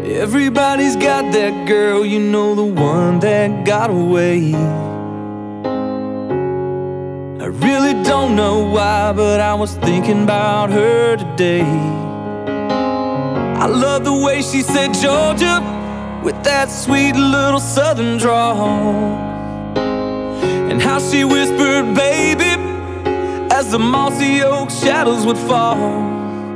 Everybody's got that girl, you know, the one that got away. I really don't know why, but I was thinking about her today. I love the way she said Georgia with that sweet little southern drawl, and how she whispered baby as the mossy oak shadows would fall.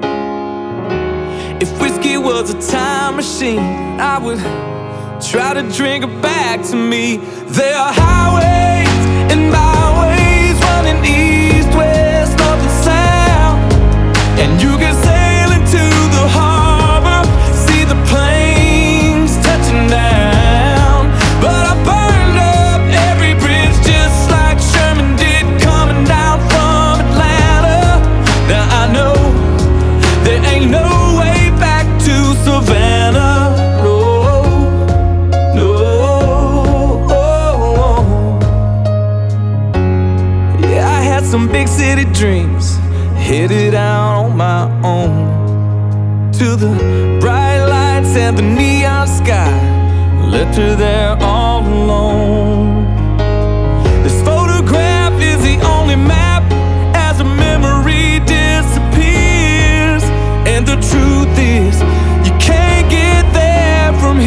If whiskey was a time machine, I would try to drink her back to me. There are highways and byways running east, west, north and south, and you can sail into the harbor, see the planes touching down. But I burned up every bridge just like Sherman did coming down from Atlanta. Now I know there ain't no way back to Savannah. No, yeah, I had some big city dreams, headed out on my own to the bright lights and the neon sky, left her there all alone. This photograph is the only map as a memory disappears, and the truth is you can't get there from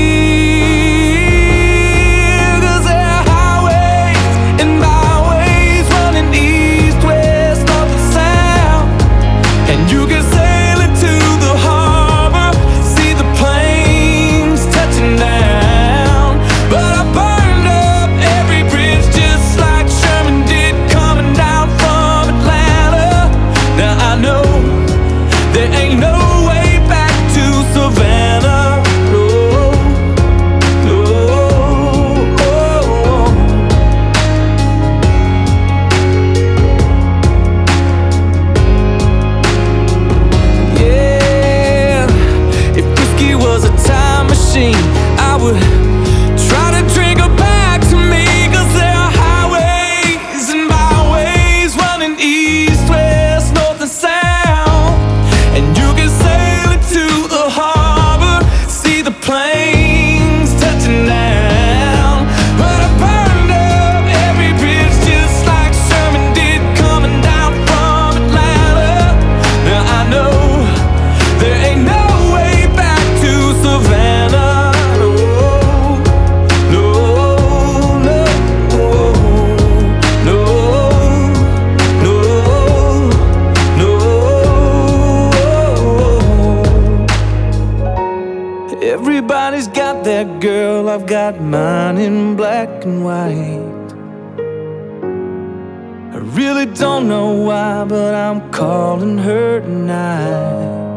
here, 'cause there are highways and byways running east, west, north and south, and you can sail into the harbor, see the planes touching down. But I burned up every bridge just like Sherman did coming down from Atlanta. Now I know there ain't no way back to Savannah. No, no. Yeah, if whiskey was a time machine, I would try to drink her back to me, 'cause there are highways and byways running east, west, north and south, and you can sail into the harbor, see the planes touching down. But I burned up every bridge just like Sherman did coming down from Atlanta. Now I know there ain't no way back to Savannah. No, no, no, no, no, no. Everybody's got that girl, I've got mine in black and white. I really don't know why, but I'm calling her tonight.